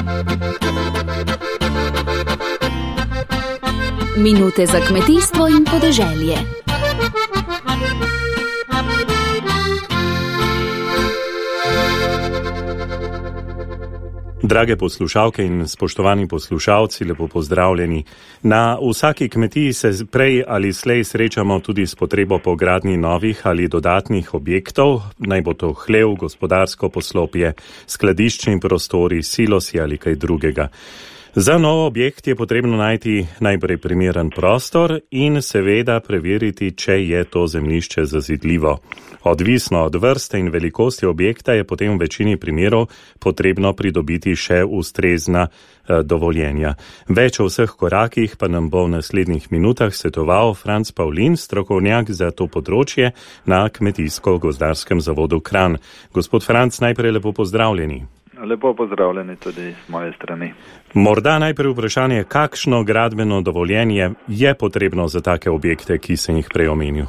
Minute za kmetijstvo in podeželje. Drage poslušalke in spoštovani poslušalci, lepo pozdravljeni. Na vsaki kmetiji se prej ali slej srečamo tudi s potrebo po gradnji novih ali dodatnih objektov, naj bo to hlev, gospodarsko poslopje, skladiščni prostori, silosi ali kaj drugega. Za nov objekt je potrebno najti najprej primeren prostor in seveda preveriti, če je to zemljišče zazidljivo. Odvisno od vrste in velikosti objekta je potem v večini primerov potrebno pridobiti še ustrezna dovoljenja. Več o vseh korakih pa nam bo v naslednjih minutah svetoval Franc Pavlin, strokovnjak za to področje na Kmetijsko-gozdarskem zavodu Kranj. Gospod Franc, najprej lepo pozdravljeni. Lepo pozdravljeni tudi z moje strani. Morda najprej vprašanje, kakšno gradbeno dovoljenje je potrebno za take objekte, ki sem jih prej omenil?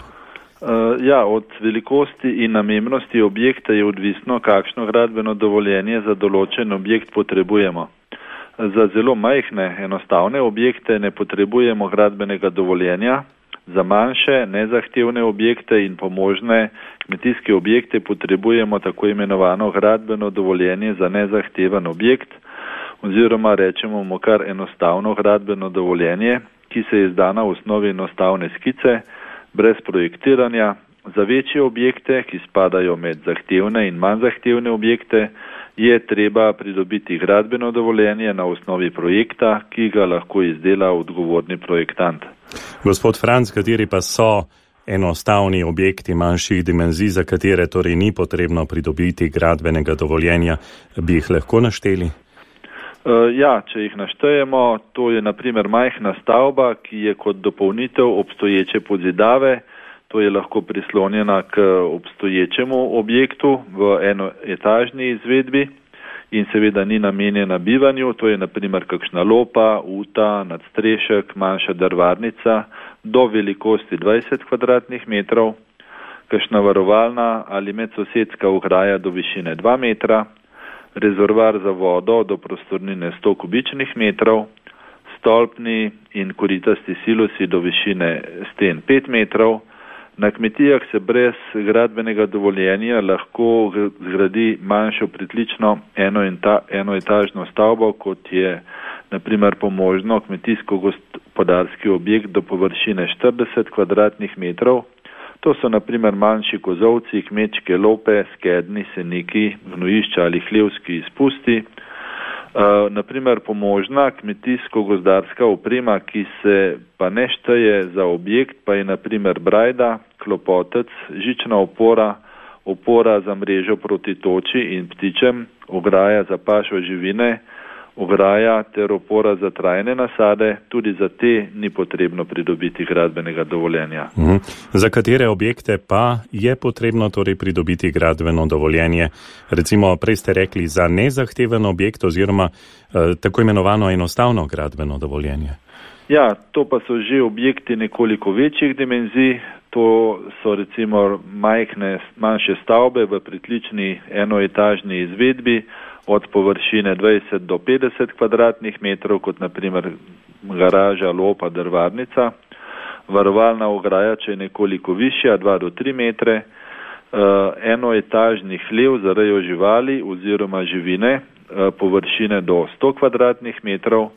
Od velikosti in namembnosti objekta je odvisno, kakšno gradbeno dovoljenje za določen objekt potrebujemo. Za zelo majhne, enostavne objekte ne potrebujemo gradbenega dovoljenja. Za manjše, nezahtevne objekte in pomožne kmetijske objekte potrebujemo tako imenovano gradbeno dovoljenje za nezahteven objekt, oziroma rečemo mu kar enostavno gradbeno dovoljenje, ki se izda na osnovi enostavne skice, brez projektiranja. Za večje objekte, ki spadajo med zahtevne in manj zahtevne objekte, je treba pridobiti gradbeno dovoljenje na osnovi projekta, ki ga lahko izdela odgovorni projektant. Gospod Franc, kateri pa so enostavni objekti manjših dimenzij, za katere torej ni potrebno pridobiti gradbenega dovoljenja, bi jih lahko našteli? Če jih naštejemo, to je na primer majhna stavba, ki je kot dopolnitev obstoječe podzidave, to je lahko prislonjena k obstoječemu objektu v enoetažni izvedbi in seveda ni namenjena bivanju, to je na primer kakšna lopa, uta, nadstrešek, manjša drvarnica do velikosti 20 kvadratnih metrov, kakšna varovalna ali medsosedska ograja do višine 2 metra, rezervoar za vodo do prostornine 100 kubičnih metrov, stolpni in koritasti silosi do višine sten 5 metrov. Na kmetijah se brez gradbenega dovoljenja lahko zgradi manjšo pritlično enoetažno stavbo, kot je na primer pomožno kmetijsko-gospodarski objekt do površine 40 kvadratnih metrov. To so na primer manjši kozovci, kmečke lope, skedni, seniki, gnojišča ali hlevski izpusti. Na primer pomožna kmetijsko-gozdarska oprema, ki se pa ne šteje za objekt, pa je na primer brajda, klopotec, žična opora, opora za mrežo proti toči in ptičem, ograja za pašo živine, ograja ter opora za trajne nasade, tudi za te ni potrebno pridobiti gradbenega dovoljenja. Za katere objekte pa je potrebno torej pridobiti gradbeno dovoljenje? Recimo, prej ste rekli za nezahteven objekt oziroma tako imenovano enostavno gradbeno dovoljenje. To pa so že objekti nekoliko večjih dimenzij, to so recimo manjše stavbe v pritlični enoetažni izvedbi, od površine 20 do 50 kvadratnih metrov, kot na primer garaža, lopa, drvarnica. Varovalna ograja, če je nekoliko višja, 2 do 3 metre. Enoetažni hlev za rejo živali oziroma živine, površine do 100 kvadratnih metrov.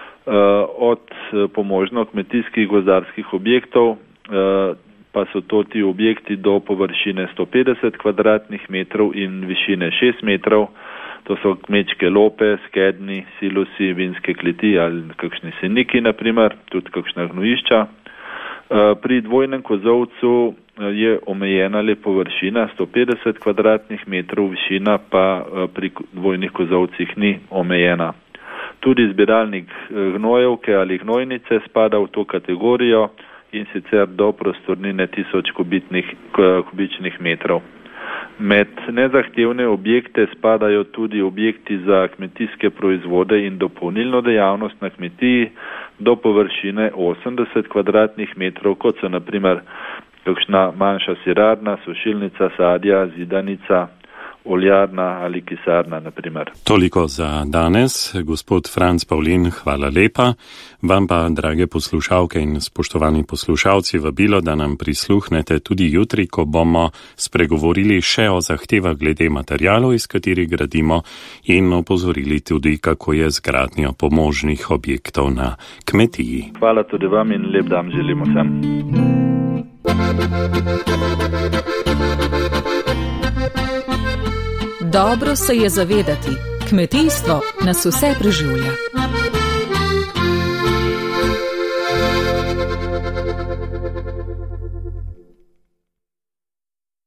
Od pomožno kmetijskih gozdarskih objektov pa so to ti objekti do površine 150 kvadratnih metrov in višine 6 metrov. To so kmečke lope, skedni, silosi, vinske kleti ali kakšni seniki, na primer, tudi kakšna gnojišča. Pri dvojnem kozovcu je omejena le površina 150 kvadratnih metrov, višina pa pri dvojnih kozovcih ni omejena. Tudi zbiralnik gnojevke ali gnojnice spada v to kategorijo in sicer do prostornine 1000 kubičnih metrov. Med nezahtevne objekte spadajo tudi objekti za kmetijske proizvode in dopolnilno dejavnost na kmetiji do površine 80 kvadratnih metrov, kot so na primer kakšna manjša sirarna, sušilnica sadja, zidanica, oljarna ali kisarna, naprimer. Toliko za danes. Gospod Franc Pavlin, hvala lepa. Vam pa, drage poslušalke in spoštovani poslušalci, vabilo, da nam prisluhnete tudi jutri, ko bomo spregovorili še o zahtevah glede materialov, iz katerih gradimo, in opozorili tudi, kako je z gradnjo pomožnih objektov na kmetiji. Hvala tudi vam in lep dan želimo vsem. Dobro se je zavedati, kmetijstvo nas vse preživlja.